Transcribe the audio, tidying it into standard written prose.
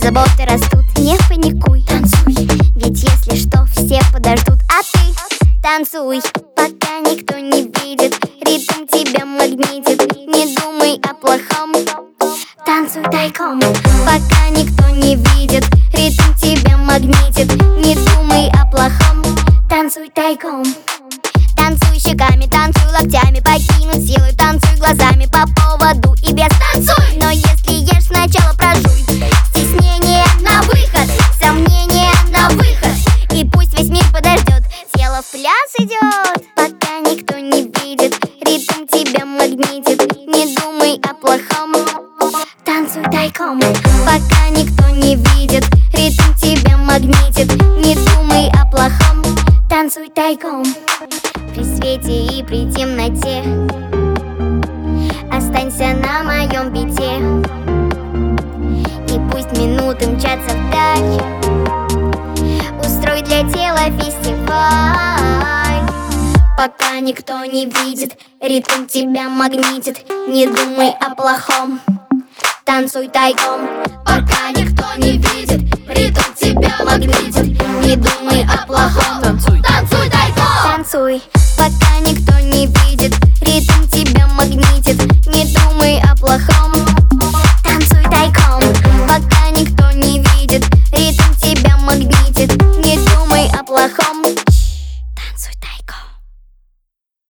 заботы растут. Не паникуй, танцуй, ведь если что, все подождут. А ты танцуй, пока никто не видит. Ритм тебя магнитит, не думай о плохом. Танцуй тайком, пока никто не видит. Ритм тебя магнитит, не думай о плохом. Танцуй тайком. Танцуй щеками, танцуй локтями, покинуть силы, танцуй глазами по поводу и без. Танцуй! Но если ешь, сначала прожуй. Стеснение на выход, сомнения на выход. И пусть весь мир подождет, тело в пляс идет. Пока никто не видит, ритм тебя магнитит, не думай о плохом. Танцуй тайком, пока никто не видит. Ритм тебя магнитит, не думай о плохом. Танцуй тайком. При свете и при темноте останься на моем бите. И пусть минуты мчатся вдаль, устрой для тела фестиваль. Пока никто не видит, ритм тебя магнитит, не думай о плохом. Танцуй тайком, пока никто не видит. Ритм тебя магнитит, не думай о плохом. Танцуй.